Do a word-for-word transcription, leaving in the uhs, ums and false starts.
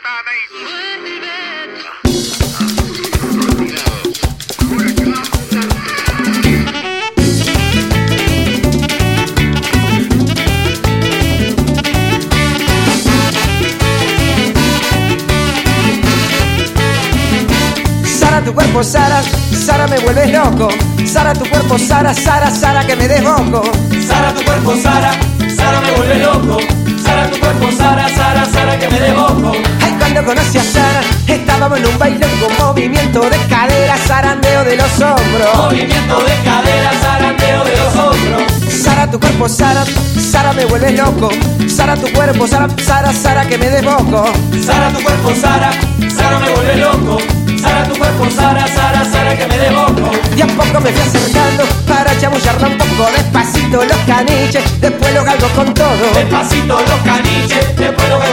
Sara, tu cuerpo, Sara, Sara, me vuelves loco. Sara, tu cuerpo, Sara, Sara, Sara, que me desboco. Sara, tu cuerpo, Sara, Sara, me vuelve loco. Sara, tu cuerpo, Sara, Sara, Sara, que me desboco. Ay, cuando conocí a Sara, estábamos en un baile con movimiento de cadera, zarandeo de los hombros. Movimiento de cadera, zarandeo de los hombros. Sara, tu cuerpo, Sara, Sara, me vuelves loco. Sara, tu cuerpo, Sara, Sara, Sara, que me desboco. Sara, tu cuerpo, Sara, Sara, me vuelve loco. Sara, tu cuerpo, Sara, Sara, Sara, que me desboco. Y a poco me fui acercando para chamullarla un poco. Despacito los caniches, después los galgos con todo. Despacito los caniches, después los